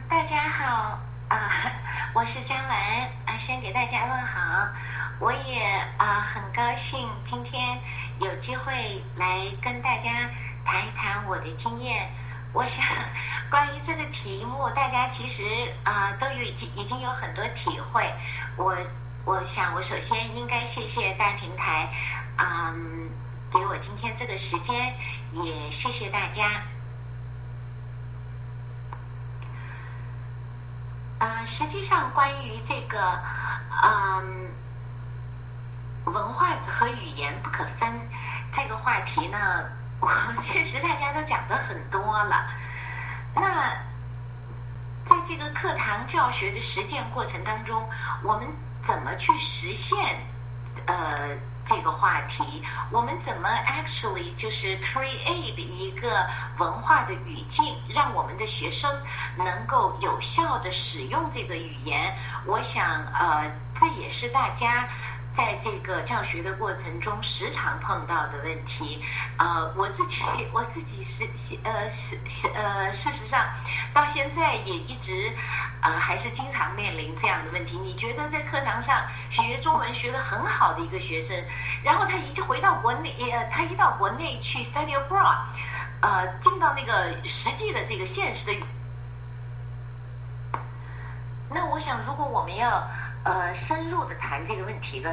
大家好我是江兰先给大家问好。我也很高兴今天有机会来跟大家谈一谈我的经验。我想关于这个题目，大家其实都已经有很多体会。我想我首先应该谢谢大平台给我今天这个时间，也谢谢大家。实际上关于这个文化和语言不可分这个话题呢，确实大家都讲得很多了。那在这个课堂教学的实践过程当中，我们怎么去实现这个话题？我们怎么 actually 就是 create 一个文化的语境，让我们的学生能够有效的使用这个语言？我想这也是大家在这个教学的过程中时常碰到的问题。我自己事实上到现在也一直还是经常面临这样的问题。你觉得在课堂上学中文学得很好的一个学生，然后他一到国内去 study abroad， 进到那个实际的这个现实的那我想如果我们要深入的谈这个问题呢，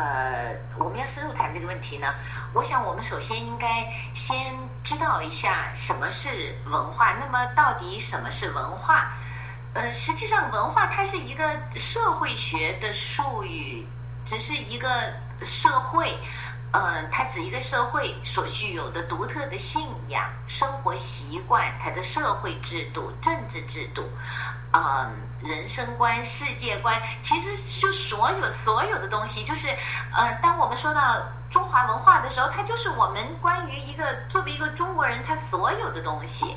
我想我们首先应该先知道一下什么是文化。那么到底什么是文化？实际上文化它是一个社会学的术语，只是一个社会，它指一个社会所具有的独特的信仰、生活习惯、它的社会制度、政治制度。人生观、世界观，其实就所有的东西，就是当我们说到中华文化的时候，它就是我们关于作为一个中国人他所有的东西。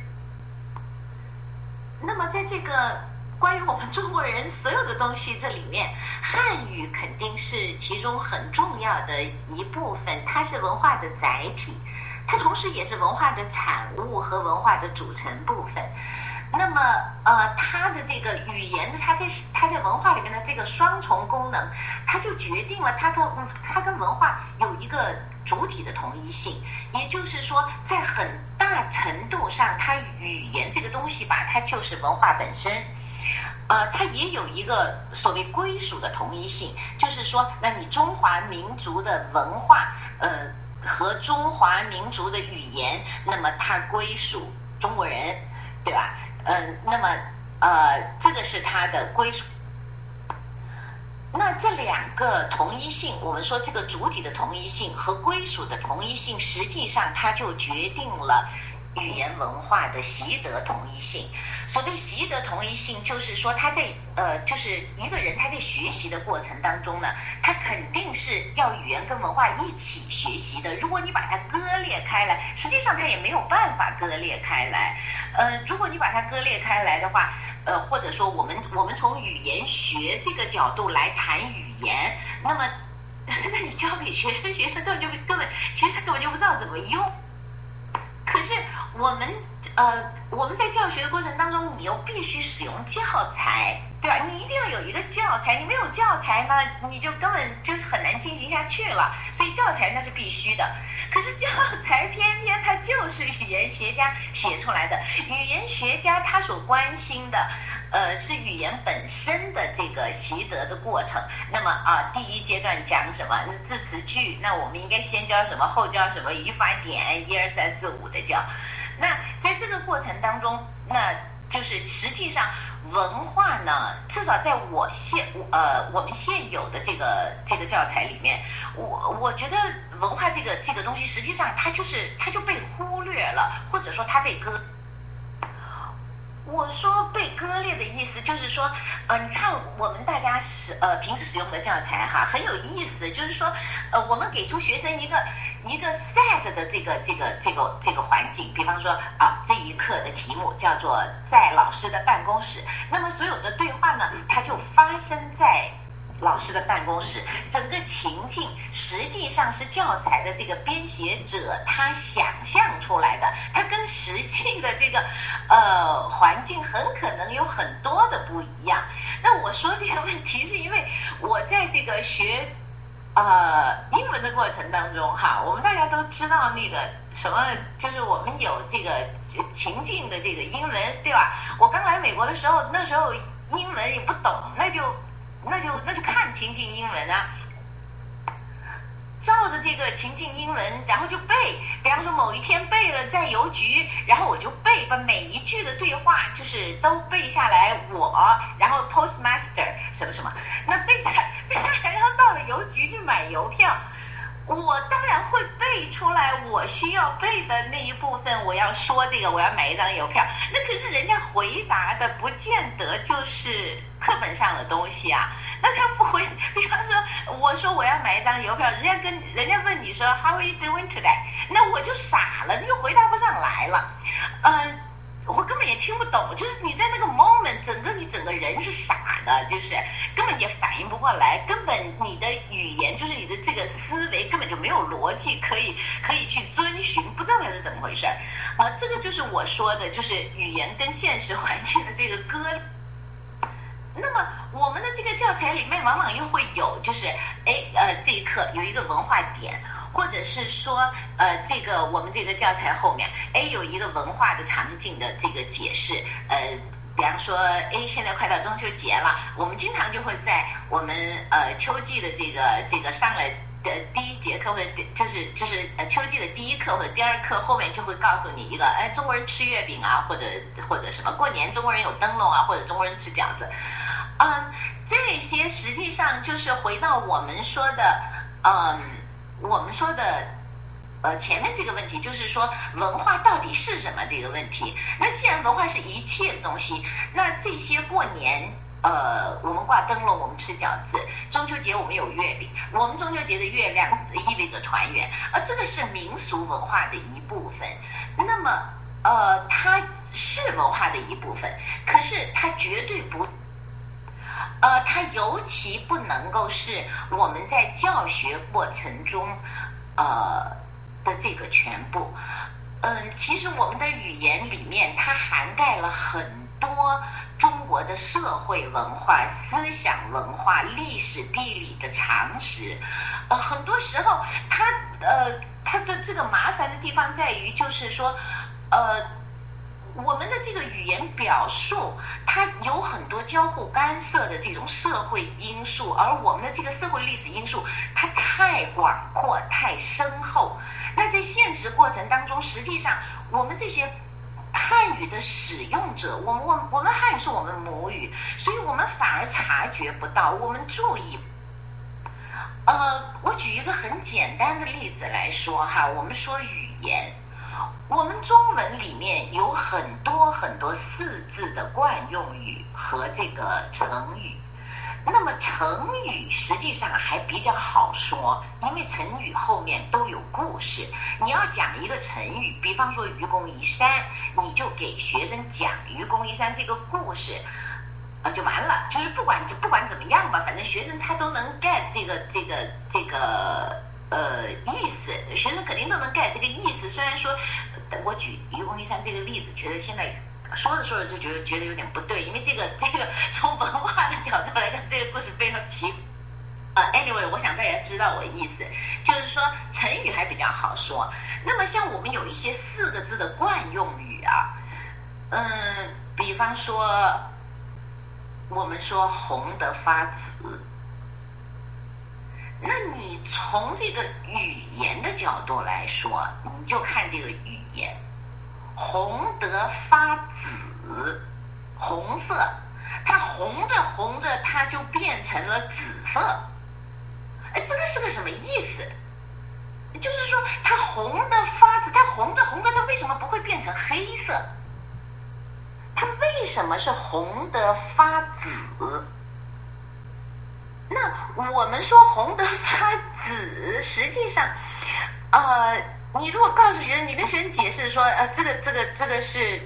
那么在这个关于我们中国人所有的东西这里面，汉语肯定是其中很重要的一部分，它是文化的载体，它同时也是文化的产物和文化的组成部分。那么它的这个语言，它在文化里面的这个双重功能，它就决定了它跟文化有一个主体的同一性。也就是说在很大程度上，它语言这个东西吧，它就是文化本身。它也有一个所谓归属的同一性，就是说那你中华民族的文化和中华民族的语言，那么它归属中国人，对吧？那么这个是它的归属。那这两个同一性，我们说这个主体的同一性和归属的同一性，实际上它就决定了语言文化的习得同一性。所谓习得同一性，就是说他在就是一个人他在学习的过程当中呢，他肯定是要语言跟文化一起学习的。如果你把它割裂开来，实际上他也没有办法割裂开来。如果你把它割裂开来的话，或者说我们从语言学这个角度来谈语言，那么那你教给学生根本就不知道怎么用。可是我们在教学的过程当中，你又必须使用教材，对吧？你一定要有一个教材，你没有教材呢，你就根本就很难进行下去了。所以教材那是必须的。可是教材偏偏它就是语言学家写出来的，语言学家他所关心的是语言本身的这个习得的过程。那么第一阶段讲什么字词句，那我们应该先教什么，后教什么，语法点1、2、3、4、5的教。那在这个过程当中，那就是实际上文化呢，至少在我们现有的这个教材里面，我觉得文化这个东西，实际上它就被忽略了，或者说它被我说被割裂的意思就是说，你看我们大家平时使用的教材哈，很有意思，就是说，我们给出学生一个 set 的这个环境，比方说这一课的题目叫做在老师的办公室，那么所有的对话呢，它就发生在老师的办公室，整个情境实际上是教材的这个编写者他想象出来的，他跟实实性的这个环境很可能有很多的不一样。那我说这个问题是因为我在这个学英文的过程当中哈，我们大家都知道那个什么，就是我们有这个情境的这个英文，对吧？我刚来美国的时候，那时候英文也不懂，那就看情境英文啊，照着这个情境英文，然后就背。比方说某一天背了在邮局，然后我就背，把每一句的对话就是都背下来。然后 postmaster 什么什么，那背下来，然后到了邮局去买邮票，我当然会背出来我需要背的那一部分。我要说这个，我要买一张邮票，那可是人家回答的不见得就是课本上的东西啊。那他不回，比方说我说我要买一张邮票，人家问你说 How are you doing today？ 那我就傻了，就回答不上来了。我根本也听不懂，就是你在那个 moment， 你整个人是傻的，就是根本也反应不过来，根本你的语言就是你的这个思维根本就没有逻辑可以去遵循，不知道它是怎么回事。这个就是我说的，就是语言跟现实环境的这个割裂。那么我们的这个教材里面往往又会有，就是这一课有一个文化点，或者是说这个我们这个教材后面有一个文化的场景的这个解释。比方说现在快到中秋节了，我们经常就会在我们秋季的这个上了的第一节课，或者就是秋季的第一课或者第二课后面就会告诉你一个中国人吃月饼啊，或者什么过年中国人有灯笼啊，或者中国人吃饺子。这些实际上就是回到我们说的前面这个问题，就是说文化到底是什么这个问题。那既然文化是一切的东西，那这些过年我们挂灯笼，我们吃饺子，中秋节我们有月饼，我们中秋节的月亮意味着团圆，这个是民俗文化的一部分。那么它是文化的一部分，可是它绝对不它尤其不能够是我们在教学过程中的这个全部。其实我们的语言里面它涵盖了很多中国的社会文化、思想文化、历史地理的常识。很多时候它的这个麻烦的地方在于，就是说我们的这个语言表述，它有很多交互干涉的这种社会因素，而我们的这个社会历史因素，它太广阔、太深厚。那在现实过程当中，实际上我们这些汉语的使用者，我们汉语是我们母语，所以我们反而察觉不到，我们注意。我举一个很简单的例子来说哈，我们说语言。我们中文里面有很多很多四字的惯用语和这个成语。那么成语实际上还比较好说，因为成语后面都有故事。你要讲一个成语，比方说愚公移山，你就给学生讲愚公移山这个故事就完了。就是不管怎么样吧，反正学生他都能 get 这个意思，学生肯定都能 get 这个意思。虽然说我举愚公移山这个例子，觉得现在说着就觉得有点不对，因为这个从文化的角度来讲，这个故事非常奇。anyway， 我想大家知道我的意思，就是说成语还比较好说。那么像我们有一些4个字的惯用语啊，比方说我们说红得发紫。那你从这个语言的角度来说，你就看这个语言，红得发紫，红色，它红着它就变成了紫色。这个是个什么意思？就是说它红得发紫，它红着它为什么不会变成黑色？它为什么是红得发紫？那我们说红得发紫，实际上你如果告诉学生，你跟学生解释说这个是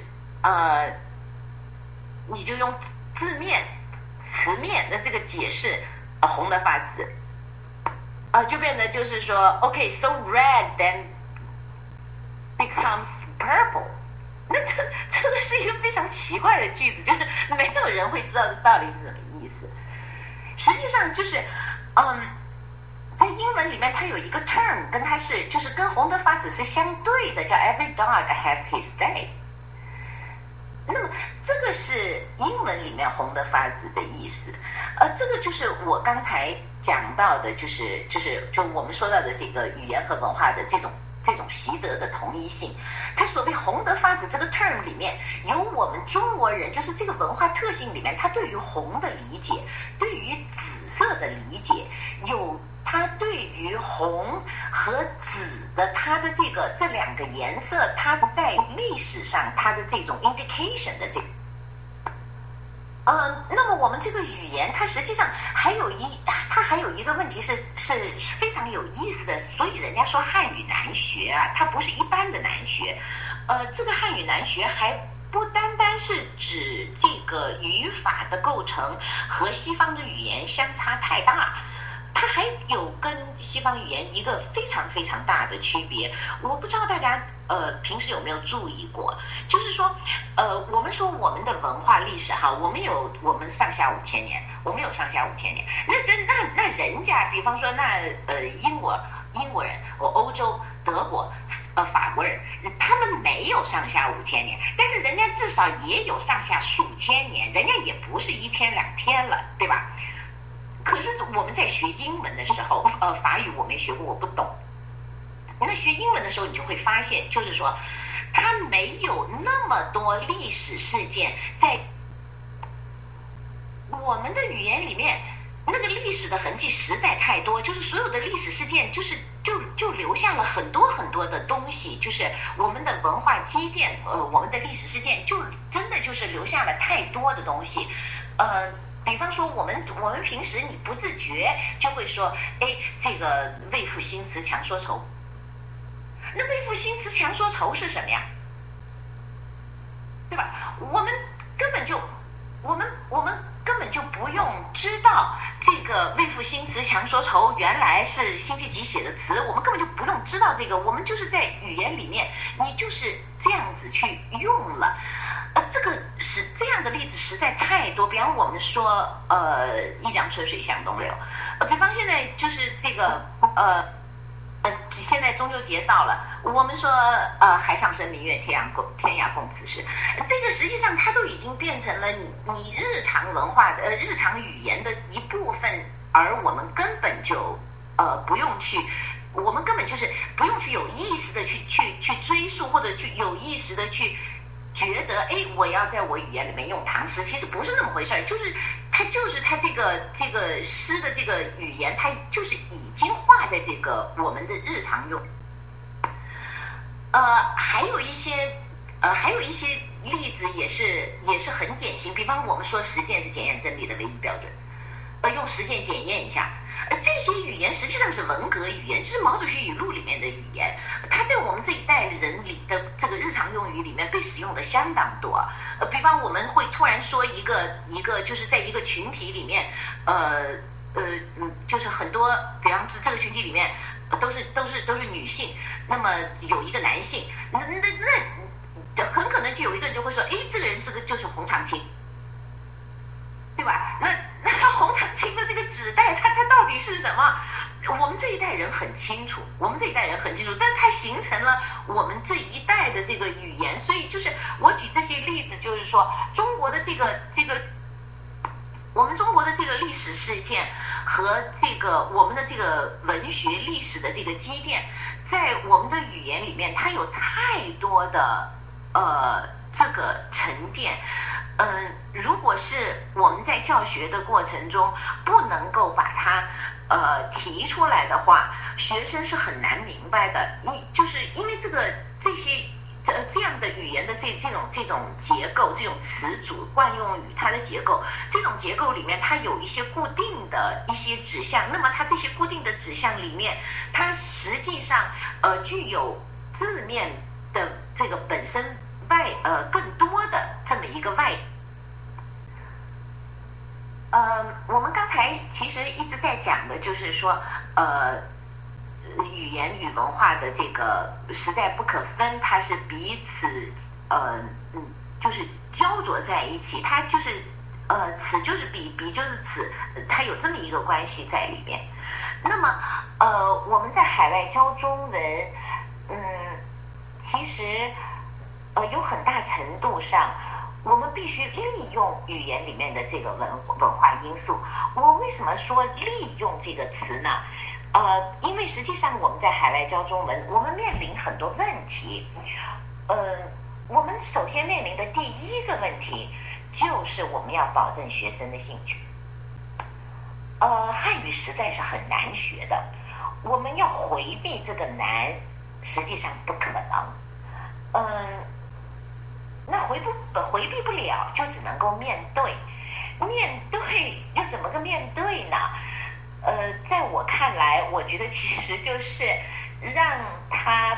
你就用词面的这个解释红得发紫就变得就是说 OK so red then becomes purple。 奇怪的句子，就是没有人会知道这到底是什么意思。实际上就是，在英文里面它有一个 term 跟它是就是跟弘德法子是相对的，叫 Every dog has his day。那么这个是英文里面弘德法子的意思，这个就是我刚才讲到的，就我们说到的这个语言和文化的这种习得的同一性。它所谓弘德法子这个 term 里面有我们中国人就是这个文化特性里面，他对于红的理解，对于紫色的理解，有他对于红和紫的它的这两个颜色，它在历史上它的这种 indication 的这个。那么我们这个语言，它实际上还有一个问题是非常有意思的，所以人家说汉语难学啊，它不是一般的难学。这个汉语难学还不单单是指这个语法的构成和西方的语言相差太大，它还有跟西方语言一个非常非常大的区别。我不知道大家平时有没有注意过，就是说我们说我们的文化历史哈，我们上下5000年，我们有上下5000年。那人家比方说英国人，欧洲德国法国人，他们没有上下5000年，但是人家至少也有上下数千年，人家也不是1天2天了，对吧？可是我们在学英文的时候，法语我没学过，我不懂。那学英文的时候，你就会发现，就是说，它没有那么多历史事件在我们的语言里面，那个历史的痕迹实在太多，就是所有的历史事件，就留下了很多很多的东西，就是我们的文化积淀，我们的历史事件，就真的就是留下了太多的东西，比方说，我们平时你不自觉就会说，这个为赋新词强说愁。那为赋新词强说愁是什么呀？对吧？我们根本就不用知道这个为赋新词强说愁原来是辛弃疾写的词，我们根本就不用知道这个，我们就是在语言里面，你就是这样子去用了。这个是这样的例子实在太多，比方我们说一江春水向东流，比方现在就是这个现在中秋节到了，我们说海上生明月，天涯共此时，这个实际上它都已经变成了你日常文化的日常语言的一部分，而我们根本就不用去。我们根本就是不用去有意识的去追溯，或者去有意识的去觉得我要在我语言里面用唐诗，其实不是那么回事儿，就是它这个诗的这个语言，它就是已经画在这个我们的日常用。还有一些例子也是很典型，比方我们说实践是检验真理的唯一标准，用实践检验一下。这些语言实际上是文革语言，就是毛主席语录里面的语言，它在我们这一代人里的这个日常用语里面被使用的相当多。比方我们会突然说一个就是在一个群体里面，就是很多，比方这个群体里面都是女性，那么有一个男性，那很可能就有一个人就会说，这个人就是洪长青，对吧？那洪长青的这个指代，它到底是什么？我们这一代人很清楚，但它形成了我们这一代的这个语言。所以就是我举这些例子，就是说中国的我们中国的这个历史事件和我们的这个文学历史的这个积淀，在我们的语言里面，它有太多的这个沉淀。如果是我们在教学的过程中不能够把它提出来的话，学生是很难明白的。就是因为这样的语言的这种结构，这种词组惯用语它的结构，这种结构里面它有一些固定的一些指向，那么它这些固定的指向里面，它实际上具有字面的这个本身更多的这么一个外。我们刚才其实一直在讲的就是说，语言与文化的这个实在不可分，它是彼此就是焦灼在一起，它就是此就是彼，彼就是此，它有这么一个关系在里面。那么我们在海外教中文，其实有很大程度上，我们必须利用语言里面的这个文化因素。我为什么说利用这个词呢？因为实际上我们在海外教中文，我们面临很多问题。我们首先面临的第一个问题就是我们要保证学生的兴趣。汉语实在是很难学的，我们要回避这个难，实际上不可能。那回避不了，就只能够面对。面对要怎么个面对呢？在我看来，我觉得其实就是让它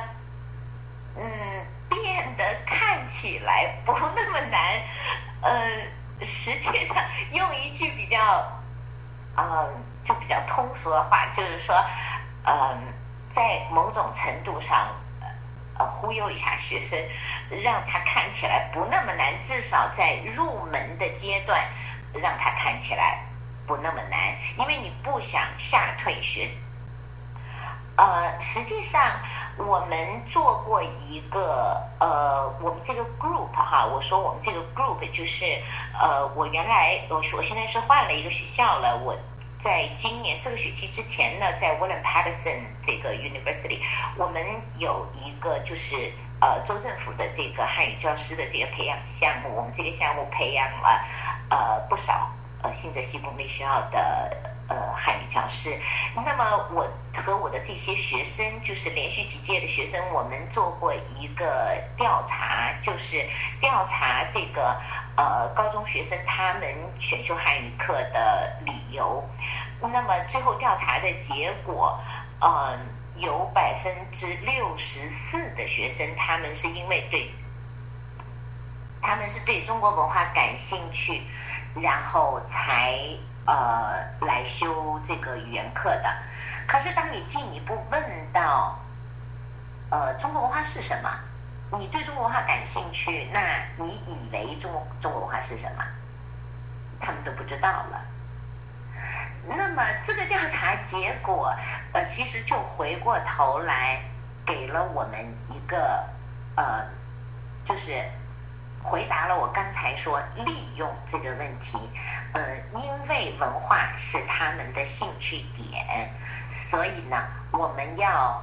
变得看起来不那么难。实际上用一句比较就比较通俗的话，就是说在某种程度上忽悠一下学生，让他看起来不那么难，至少在入门的阶段让他看起来不那么难，因为你不想吓退学生。实际上我们做过一个我们这个 group 哈，我说我们这个 group 就是我原来我现在是换了一个学校了，我在今年这个学期之前呢，在 William Paterson 这个 University， 我们有一个就是州政府的这个汉语教师的这个培养项目，我们这个项目培养了不少新泽西公立学校的汉语教师。那么我和我的这些学生，就是连续几届的学生，我们做过一个调查，就是调查这个高中学生他们选修汉语课的理由。那么最后调查的结果，有64%的学生他们是因为对中国文化感兴趣，然后才来修这个语言课的。可是当你进一步问到中国文化是什么，你对中国文化感兴趣，那你以为中国文化是什么，他们都不知道了。那么这个调查结果其实就回过头来给了我们一个就是回答了我刚才说利用这个问题。因为文化是他们的兴趣点，所以呢我们要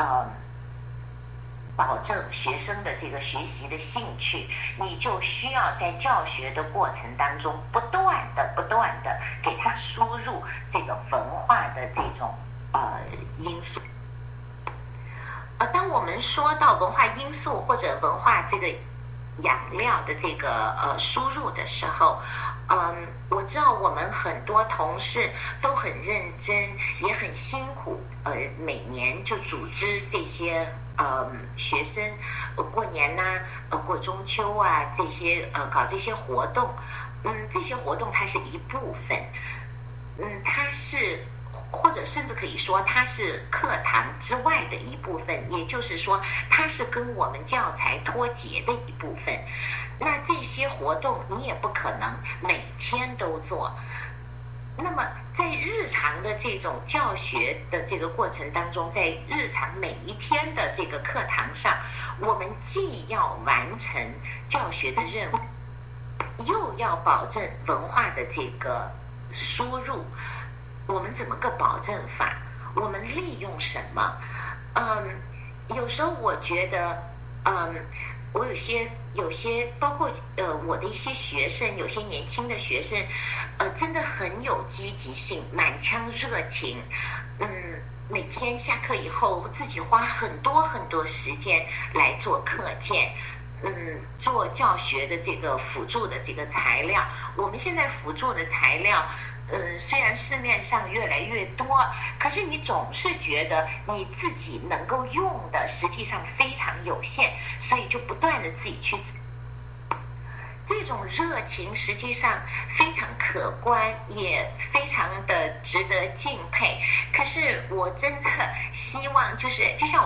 保证学生的这个学习的兴趣，你就需要在教学的过程当中不断的给他输入这个文化的这种因素。当我们说到文化因素或者文化这个养料的这个输入的时候，我知道我们很多同事都很认真，也很辛苦，每年就组织这些学生过年呐、过中秋啊，这些搞这些活动。这些活动它是一部分，它是或者甚至可以说它是课堂之外的一部分，也就是说它是跟我们教材脱节的一部分。那这些活动你也不可能每天都做。那么在日常的这种教学的这个过程当中，在日常每一天的这个课堂上，我们既要完成教学的任务，又要保证文化的这个输入。我们怎么个保证法？我们利用什么？有时候我觉得我有些包括我的一些学生，有些年轻的学生真的很有积极性，满腔热情。每天下课以后自己花很多时间来做课件，做教学的这个辅助的这个材料。我们现在辅助的材料虽然市面上越来越多，可是你总是觉得你自己能够用的实际上非常有限，所以就不断的自己去。这种热情实际上非常可观，也非常的值得敬佩。可是我真的希望就像我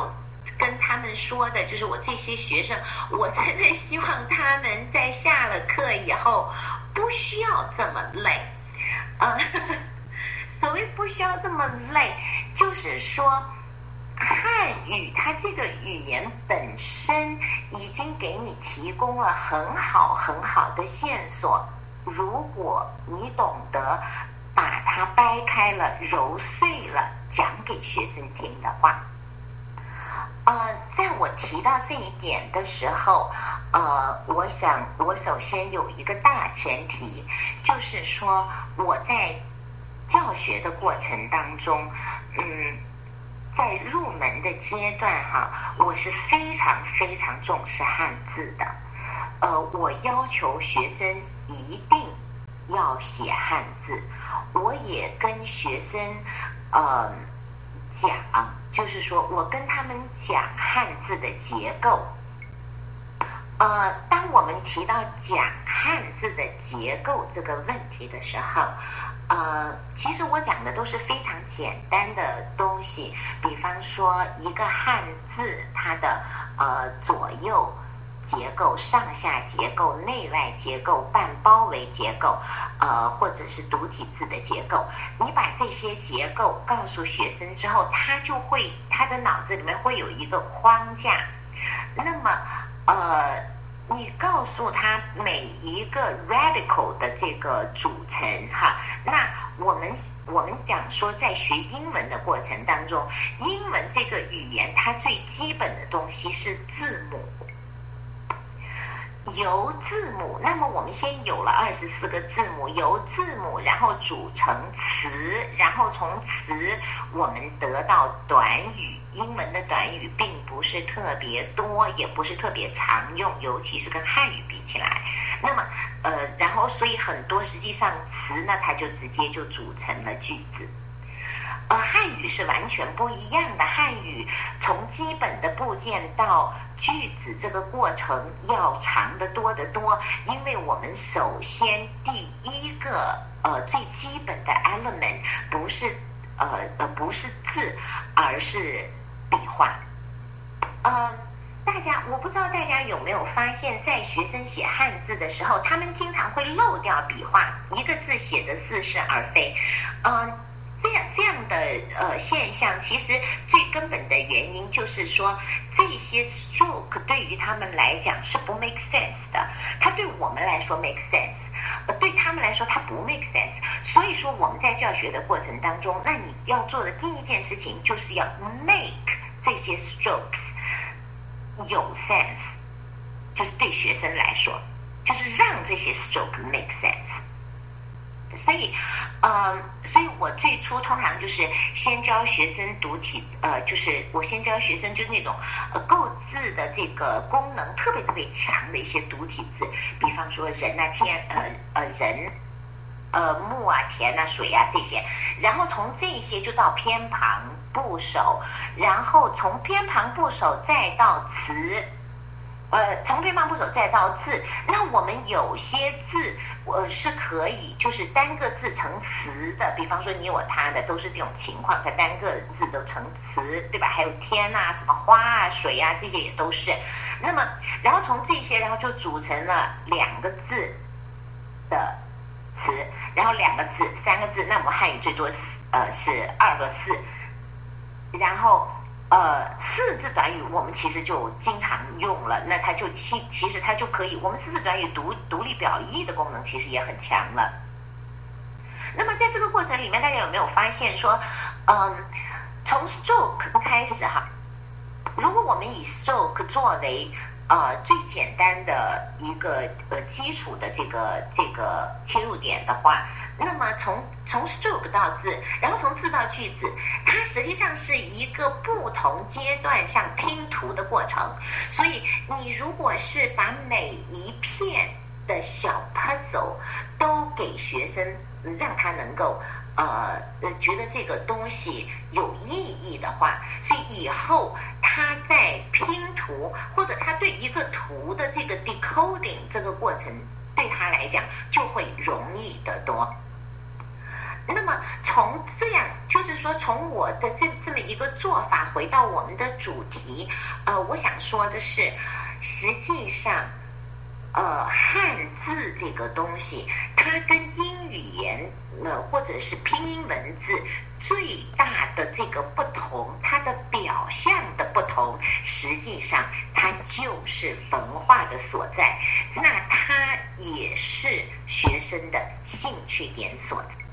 跟他们说的，就是我这些学生，我真的希望他们在下了课以后不需要这么累。所谓不需要这么累，就是说汉语它这个语言本身已经给你提供了很好很好的线索，如果你懂得把它掰开了揉碎了讲给学生听的话，在我提到这一点的时候，我想我首先有一个大前提，就是说我在教学的过程当中，在入门的阶段我是非常非常重视汉字的。我要求学生一定要写汉字，我也跟学生讲，就是说我跟他们讲汉字的结构。当我们提到讲汉字的结构这个问题的时候，其实我讲的都是非常简单的东西，比方说一个汉字它的左右结构、上下结构、内外结构、半包围结构，或者是独体字的结构。你把这些结构告诉学生之后，他的脑子里面会有一个框架。那么你告诉他每一个 radical 的这个组成那我们讲说在学英文的过程当中，英文这个语言它最基本的东西是字母。由字母，那么我们先有了24个字母，由字母然后组成词，然后从词我们得到短语。英文的短语并不是特别多，也不是特别常用，尤其是跟汉语比起来。那么然后所以很多实际上词呢，它就直接就组成了句子。汉语是完全不一样的，汉语从基本的部件到句子这个过程要长得多得多，因为我们首先第一个最基本的 element 不是字，而是笔画。我不知道大家有没有发现，在学生写汉字的时候，他们经常会漏掉笔画，一个字写得似是而非。这样的现象，其实最根本的原因就是说，这些 stroke 对于他们来讲是不 make sense 的，它对我们来说 make sense，对他们来说它不 make sense。所以说我们在教学的过程当中，那你要做的第一件事情就是要 make 这些 strokes 有 sense， 就是对学生来说，就是让这些 stroke make sense。所以我最初通常就是先教学生读体，就是我先教学生就是那种构字的这个功能特别特别强的一些读体字，比方说人啊、天人、木啊、田啊、水啊这些，然后从这些就到偏旁部首，然后从偏旁部首再到词。从偏旁部首再到字，那我们有些字是可以就是单个字成词的，比方说你我他的都是这种情况，它单个字都成词，对吧？还有天啊、什么花啊、水啊，这些也都是。那么然后从这些然后就组成了2个字的词，然后2个字、3个字，那我们汉语最多是2和4，然后4字短语我们其实就经常用了，那它就其实它就可以，我们4字短语独立表意的功能其实也很强了。那么在这个过程里面，大家有没有发现说，从 stroke 开始如果我们以 stroke 作为最简单的一个基础的这个切入点的话，那么从 stroke 到字，然后从字到句子，它实际上是一个不同阶段上拼图的过程。所以你如果是把每一片的小 puzzle 都给学生，让他能够觉得这个东西有意义的话，所以以后他在拼图或者他对一个图的这个 decoding 这个过程对他来讲就会容易得多。 那么从这样，就是说从我的这么一个做法回到我们的主题，我想说的是，实际上，汉字这个东西，它跟英语言或者是拼音文字最大的这个不同，它的表象的不同，实际上它就是文化的所在，那它也是学生的兴趣点所在。